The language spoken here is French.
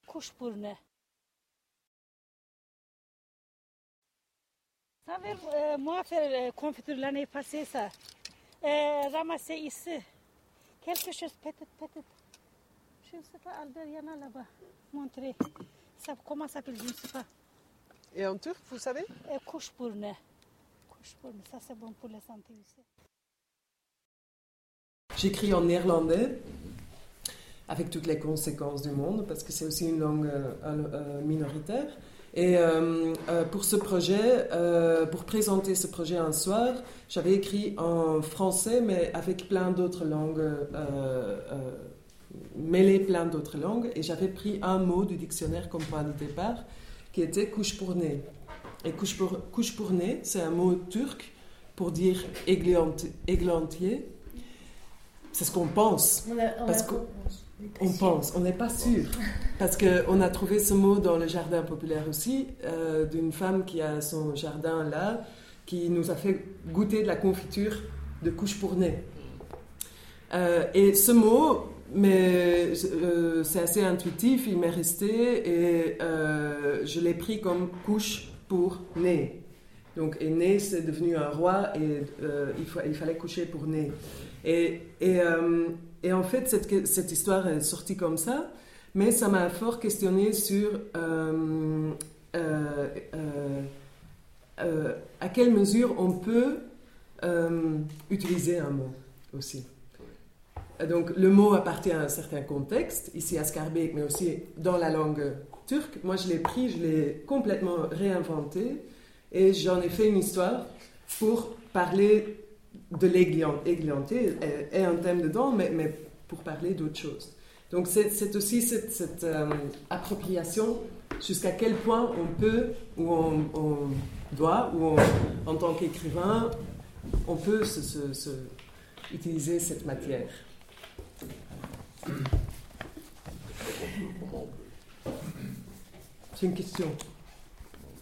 Kuşburnu. Ça veut moi faire confiture l'année passée ça. Ramasser ici. Quelque chose peut-être. Je ne sais pas, Albert, il y en a là-bas. Montrer. Ça, comment ça s'appelle, je ne sais pas. Et en turc, vous savez? Kuşburnu. Kuşburnu, ça c'est bon pour la santé aussi. J'écris en néerlandais, avec toutes les conséquences du monde, parce que c'est aussi une langue minoritaire. Et pour ce projet, pour présenter ce projet un soir, j'avais écrit en français, mais avec plein d'autres langues, mêlé plein d'autres langues, et j'avais pris un mot du dictionnaire comme point de départ, qui était kuşburnu. Et kuşburnu, c'est un mot turc pour dire églantier. C'est ce qu'on pense. On pense, on n'est pas sûr. Parce qu'on a trouvé ce mot dans le jardin populaire aussi, d'une femme qui a son jardin là, qui nous a fait goûter de la confiture de kuşburnu. Et ce mot, mais c'est assez intuitif, il m'est resté et je l'ai pris comme couche pour nez. Donc, et nez, c'est devenu un roi et il fallait coucher pour nez. Et en fait, cette histoire est sortie comme ça, mais ça m'a fort questionné sur à quelle mesure on peut utiliser un mot aussi. Donc, le mot appartient à un certain contexte, ici à Schaerbeek, mais aussi dans la langue turque. Moi, je l'ai pris, je l'ai complètement réinventé et j'en ai fait une histoire pour parler de l'églantier, et un thème dedans, mais pour parler d'autre chose. Donc, c'est aussi cette appropriation, jusqu'à quel point on peut, ou on doit, ou en tant qu'écrivain, on peut utiliser cette matière. C'est une question.